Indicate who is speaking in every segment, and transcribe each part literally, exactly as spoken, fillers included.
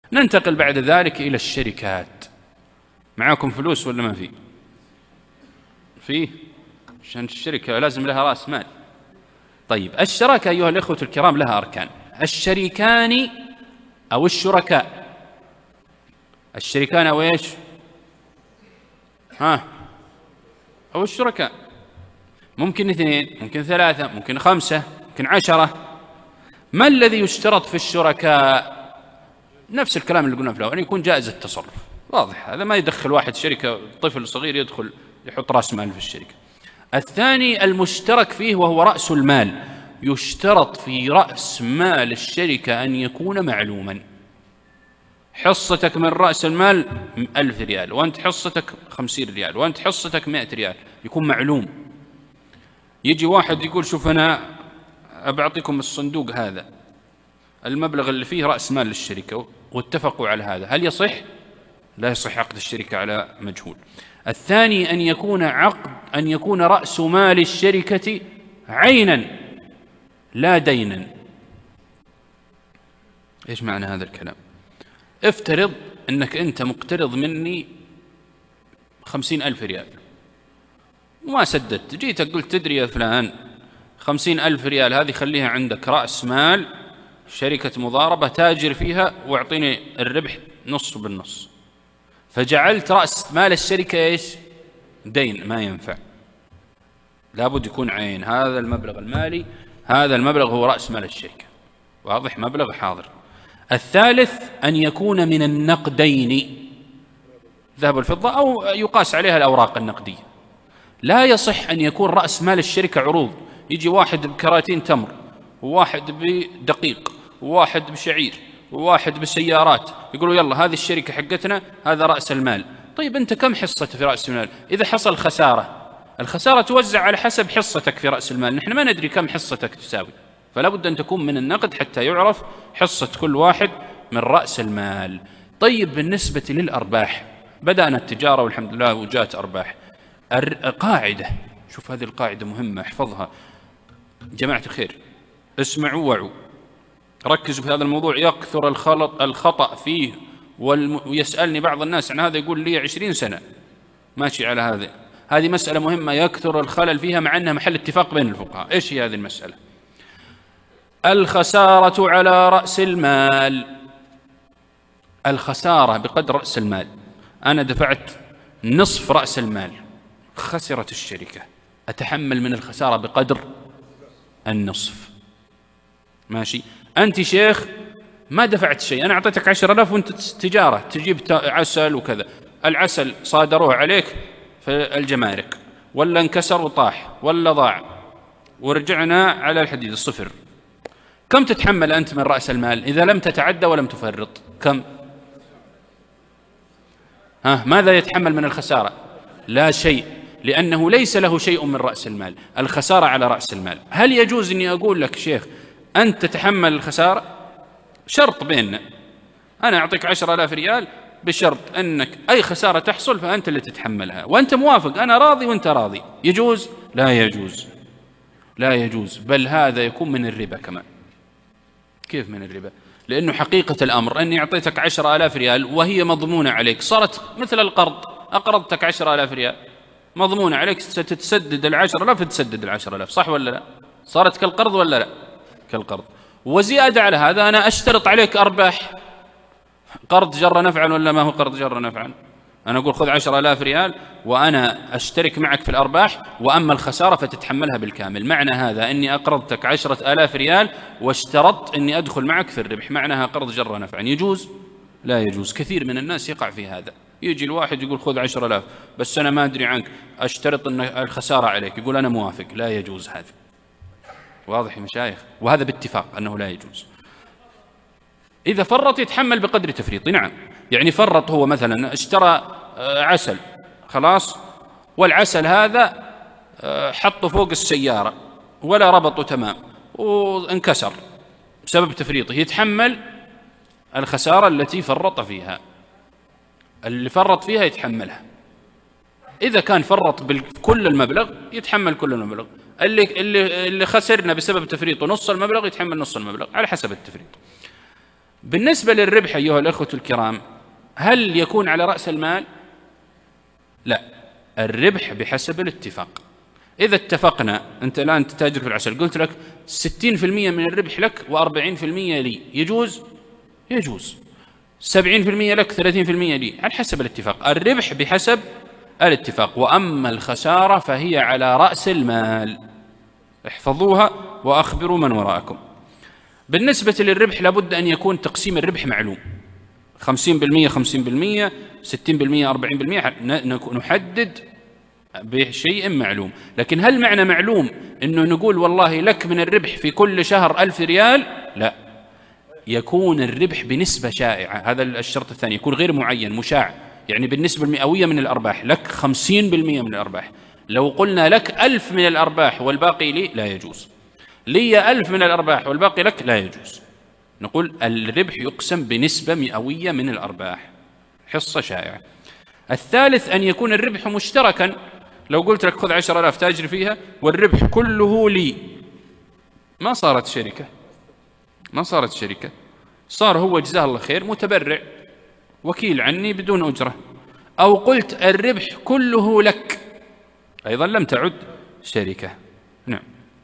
Speaker 1: ننتقل بعد ذلك إلى الشركات. معاكم فلوس ولا ما في؟ فيه؟ عشان الشركة لازم لها رأس مال. طيب الشراكة أيها الإخوة الكرام لها أركان. الشريكان أو الشركاء. الشريكان أو إيش؟ ها؟ أو الشركاء. ممكن اثنين، ممكن ثلاثة، ممكن خمسة، ممكن عشرة. ما الذي يشترط في الشركاء؟ نفس الكلام اللي قلنا في الأول، أن يكون جائز التصرف. واضح هذا، ما يدخل واحد شركة طفل صغير يدخل يحط رأس مال في الشركة. الثاني المشترك فيه وهو رأس المال. يشترط في رأس مال الشركة أن يكون معلوما. حصتك من رأس المال ألف ريال، وأنت حصتك خمسين ريال، وأنت حصتك مائة ريال، يكون معلوم. يجي واحد يقول شوف أنا أبعطيكم الصندوق هذا المبلغ اللي فيه رأس مال للشركة، واتفقوا على هذا، هل يصح؟ لا يصح عقد الشركة على مجهول. الثاني أن يكون عقد أن يكون رأس مال الشركة عينا لا دينا. إيش معنى هذا الكلام؟ افترض أنك أنت مقترض مني خمسين ألف ريال وما سددت، جيتك قلت تدري يا فلان خمسين ألف ريال هذه خليها عندك رأس مال شركة مضاربة تاجر فيها واعطيني الربح نص بالنص، فجعلت رأس مال الشركة إيش؟ دين. ما ينفع، لابد يكون عين. هذا المبلغ المالي، هذا المبلغ هو رأس مال الشركة، واضح؟ مبلغ حاضر. الثالث أن يكون من النقدين، ذهب والفضة، أو يقاس عليها الأوراق النقدية. لا يصح أن يكون رأس مال الشركة عروض، يجي واحد بكراتين تمر، وواحد بدقيق، وواحد بشعير، وواحد بسيارات، يقولوا يلا هذه الشركة حقتنا، هذا رأس المال. طيب أنت كم حصة في رأس المال؟ إذا حصل خسارة، الخسارة توزع على حسب حصتك في رأس المال، نحن ما ندري كم حصتك تساوي، فلا بد أن تكون من النقد حتى يعرف حصة كل واحد من رأس المال. طيب بالنسبة للأرباح، بدأنا التجارة والحمد لله وجاءت أرباح. قاعدة، شوف هذه القاعدة مهمة، احفظها جماعة الخير، اسمعوا وعوا، ركزوا في هذا الموضوع. يكثر الخلط الخطأ فيه، ويسألني بعض الناس عن هذا، يقول لي عشرين سنة ماشي على هذا. هذه مسألة مهمة يكثر الخلل فيها، مع أنها محل اتفاق بين الفقهاء. إيش هي هذه المسألة؟ الخسارة على رأس المال. الخسارة بقدر رأس المال. أنا دفعت نصف رأس المال، خسرت الشركة، أتحمل من الخسارة بقدر النصف. ماشي؟ أنت شيخ ما دفعت شيء، أنا أعطيتك عشر ألاف وأنت تجارة تجيب عسل وكذا، العسل صادروه عليك في الجمارك، ولا انكسر وطاح ولا ضاع ورجعنا على الحديد الصفر، كم تتحمل أنت من رأس المال إذا لم تتعدى ولم تفرط؟ كم؟ ها، ماذا يتحمل من الخسارة؟ لا شيء، لأنه ليس له شيء من رأس المال، الخسارة على رأس المال. هل يجوز أني أقول لك شيخ أنت تتحمل الخسارة؟ شرط بيننا، أنا أعطيك عشر آلاف ريال بشرط أنك أي خسارة تحصل فأنت اللي تتحملها، وأنت موافق، أنا راضي وأنت راضي. يجوز؟ لا يجوز، لا يجوز، بل هذا يكون من الربا كمان. كيف من الربا؟ لأنه حقيقة الأمر أني أعطيتك عشر آلاف ريال وهي مضمونة عليك، صارت مثل القرض، أقرضتك عشر آلاف ريال مضمونة عليك، ستتسدد العشر آلاف تسدد العشر آلاف، صح ولا لا؟ صارت كالقرض ولا لا؟ كالقرض. وزيادة على هذا أنا أشترط عليك أرباح. قرض جر نفعا ولا ما هو قرض جر نفعا؟ أنا أقول خذ عشر آلاف ريال وأنا أشترك معك في الأرباح، وأما الخسارة فتتحملها بالكامل. معنى هذا أني أقرضتك عشرة آلاف ريال واشترطت أني أدخل معك في الربح، معناها قرض جر نفعا. يجوز؟ لا يجوز. كثير من الناس يقع في هذا، يجي الواحد يقول خذ عشر آلاف بس أنا ما أدري عنك، أشترط أن الخسارة عليك، يقول أنا موافق. لا يجوز هذا، واضح يا مشايخ؟ وهذا باتفاق أنه لا يجوز. إذا فرط يتحمل بقدر تفريطه، نعم. يعني فرط، هو مثلا اشترى عسل خلاص، والعسل هذا حطه فوق السيارة ولا ربطه تمام وانكسر بسبب تفريطه، يتحمل الخسارة التي فرط فيها، اللي فرط فيها يتحملها. إذا كان فرط بكل المبلغ يتحمل كل المبلغ، اللي, اللي, اللي خسرنا بسبب تفريطه نص المبلغ يتحمل نص المبلغ على حسب التفريط. بالنسبة للربح أيها الأخوة الكرام، هل يكون على رأس المال؟ لا، الربح بحسب الاتفاق. إذا اتفقنا، أنت الآن تتاجر في العسل، قلت لك ستين في المئة من الربح لك وأربعين في المئة لي، يجوز؟ يجوز. سبعين في المئة لك ثلاثين في المئة لي، على حسب الاتفاق. الربح بحسب الاتفاق. وأما الخسارة فهي على رأس المال. احفظوها وأخبروا من وراءكم. بالنسبة للربح لابد أن يكون تقسيم الربح معلوم، خمسين بالمئة خمسين بالمئة، ستين بالمئة أربعين بالمئة، نحدد بشيء معلوم. لكن هل معنى معلوم أنه نقول والله لك من الربح في كل شهر ألف ريال؟ لا، يكون الربح بنسبة شائعة. هذا الشرط الثاني، يكون غير معين، مشاع، يعني بالنسبة المئوية من الأرباح. لك خمسين بالمئة من الأرباح. لو قلنا لك ألف من الأرباح والباقي لي، لا يجوز. لي ألف من الأرباح والباقي لك، لا يجوز. نقول الربح يقسم بنسبة مئوية من الأرباح، حصة شائعة. الثالث أن يكون الربح مشتركا. لو قلت لك خذ عشر آلاف تاجر فيها والربح كله لي، ما صارت شركة، ما صارت شركة، صار هو جزاه الله خير متبرع، وكيل عني بدون أجرة. أو قلت الربح كله لك، أيضا لم تعد شركة. نعم.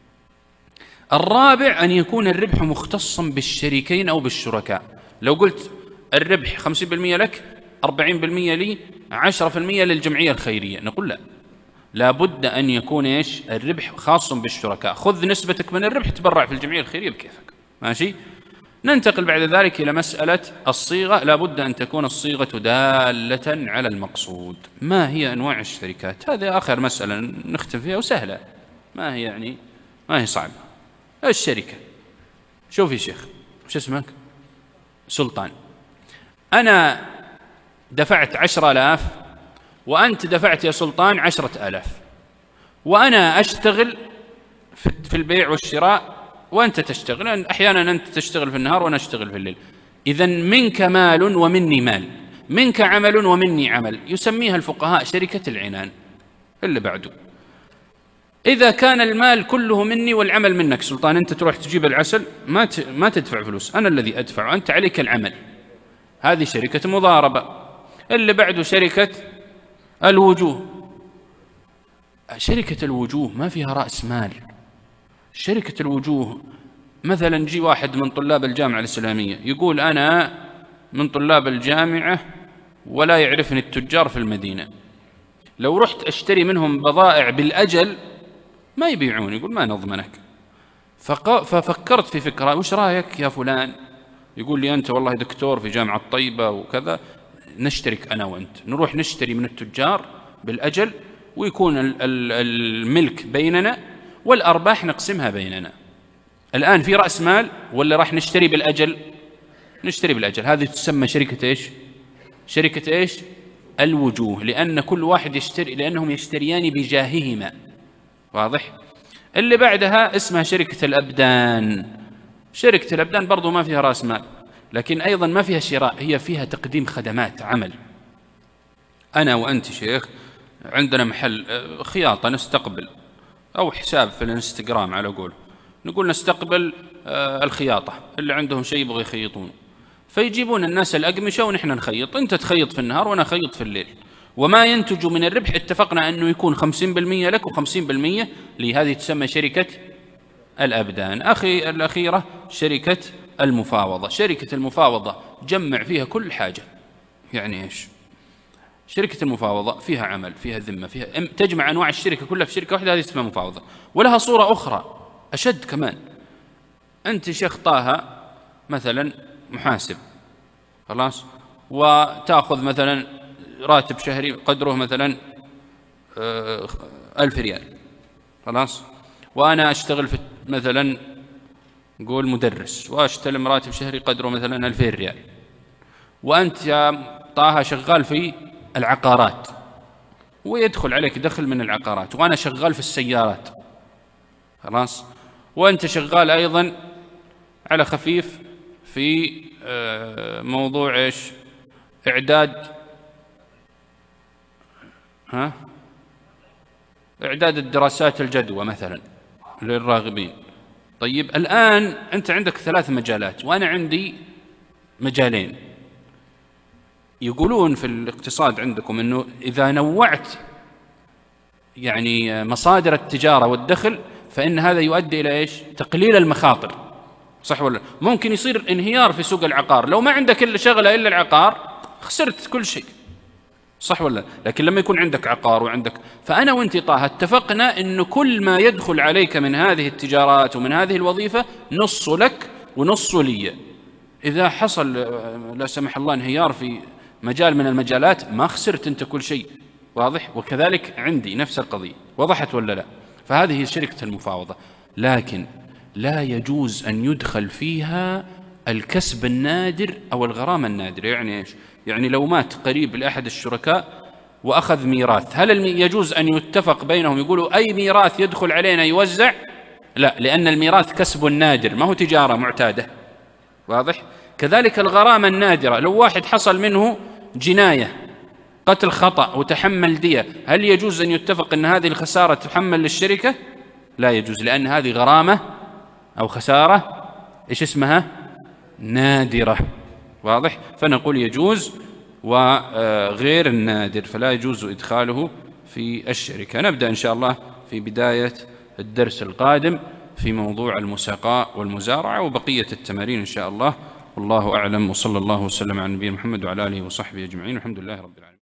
Speaker 1: الرابع أن يكون الربح مختصا بالشريكين أو بالشركاء. لو قلت الربح خمسين بالمئة لك، أربعين بالمئة لي، عشرة بالمئة للجمعية الخيرية، نقول لا، لابد أن يكون إيش؟ الربح خاص بالشركاء. خذ نسبتك من الربح تبرع في الجمعية الخيرية بكيفك، ماشي. ننتقل بعد ذلك إلى مسألة الصيغة. لابد أن تكون الصيغة دالة على المقصود. ما هي أنواع الشركات؟ هذه آخر مسألة نختم فيها وسهلة، ما هي يعني ما هي صعبة. الشركة، شوف يا شيخ، وش اسمك؟ سلطان. أنا دفعت عشرة آلاف وأنت دفعت يا سلطان عشرة آلاف، وأنا أشتغل في البيع والشراء وأنت تشتغل. أحيانا أنت تشتغل في النهار وأنا أشتغل في الليل. إذن منك مال ومني مال، منك عمل ومني عمل، يسميها الفقهاء شركة العنان. اللي بعده، إذا كان المال كله مني والعمل منك، سلطان أنت تروح تجيب العسل، ما ما تدفع فلوس، أنا الذي أدفع وأنت عليك العمل، هذه شركة مضاربة. اللي بعده شركة الوجوه. شركة الوجوه ما فيها رأس مال. شركة الوجوه مثلا جي واحد من طلاب الجامعة الإسلامية يقول أنا من طلاب الجامعة ولا يعرفني التجار في المدينة، لو رحت أشتري منهم بضائع بالأجل ما يبيعون، يقول ما نضمنك. ففكرت في فكرة، وش رأيك يا فلان؟ يقول لي أنت والله دكتور في جامعة طيبة وكذا، نشترك أنا وأنت، نروح نشتري من التجار بالأجل ويكون الملك بيننا والأرباح نقسمها بيننا. الآن في رأس مال ولا راح نشتري بالأجل؟ نشتري بالأجل. هذه تسمى شركة إيش؟ شركة إيش؟ الوجوه، لأن كل واحد يشتري، لأنهم يشتريان بجاههما. واضح؟ اللي بعدها اسمها شركة الأبدان. شركة الأبدان برضو ما فيها رأس مال، لكن أيضا ما فيها شراء، هي فيها تقديم خدمات عمل. أنا وأنت شيخ عندنا محل خياطة نستقبل، أو حساب في الانستغرام على قول، نقول نستقبل الخياطة اللي عندهم شيء يبغوا يخيطون، فيجيبون الناس الأقمشة ونحن نخيط، أنت تخيط في النهار وأنا أخيط في الليل، وما ينتج من الربح اتفقنا أنه يكون خمسين بالمئة لك وخمسين بالمئة لي. هذه تسمى شركة الأبدان. أخي الأخيرة شركة المفاوضة. شركة المفاوضة جمع فيها كل حاجة. يعني إيش؟ شركة المفاوضة فيها عمل، فيها ذمة، فيها تجمع أنواع الشركة كلها في شركة واحدة، هذه اسمها مفاوضة. ولها صورة أخرى أشد كمان. أنت شيخ طه مثلا محاسب، خلاص، وتأخذ مثلا راتب شهري قدره مثلا ألف ريال، خلاص، وأنا أشتغل في مثلا نقول مدرس وأشتلم راتب شهري قدره مثلا ألفين ريال، وأنت يا طه شغال في العقارات ويدخل عليك دخل من العقارات، وأنا شغال في السيارات، خلاص، وأنت شغال أيضا على خفيف في موضوع إيش؟ إعداد ها إعداد الدراسات الجدوى مثلا للراغبين. طيب الآن أنت عندك ثلاث مجالات وأنا عندي مجالين. يقولون في الاقتصاد عندكم أنه إذا نوعت يعني مصادر التجارة والدخل فإن هذا يؤدي إلى إيش؟ تقليل المخاطر، صح ولا؟ ممكن يصير انهيار في سوق العقار، لو ما عندك إلا شغلة إلا العقار خسرت كل شيء، صح ولا؟ لكن لما يكون عندك عقار وعندك، فأنا وانت طه اتفقنا أنه كل ما يدخل عليك من هذه التجارات ومن هذه الوظيفة نص لك ونص لي. إذا حصل لا سمح الله انهيار في مجال من المجالات ما خسرت أنت كل شيء، واضح؟ وكذلك عندي نفس القضية، وضحت ولا لا؟ فهذه شركة المفاوضة، لكن لا يجوز أن يدخل فيها الكسب النادر أو الغرامة النادرة. يعني إيش؟ يعني لو مات قريب لأحد الشركاء وأخذ ميراث، هل يجوز أن يتفق بينهم يقولوا أي ميراث يدخل علينا يوزع؟ لا، لأن الميراث كسب نادر ما هو تجارة معتادة، واضح؟ كذلك الغرامة النادرة، لو واحد حصل منه جناية قتل خطأ وتحمل دية، هل يجوز أن يتفق أن هذه الخسارة تحمل للشركة؟ لا يجوز، لأن هذه غرامة أو خسارة إيش اسمها؟ نادرة، واضح؟ فنقول يجوز، وغير النادر فلا يجوز إدخاله في الشركة. نبدأ إن شاء الله في بداية الدرس القادم في موضوع المساقاة والمزارعة وبقية التمارين إن شاء الله، والله أعلم، وصلى الله وسلم على نبينا محمد وعلى آله وصحبه أجمعين، والحمد لله رب العالمين.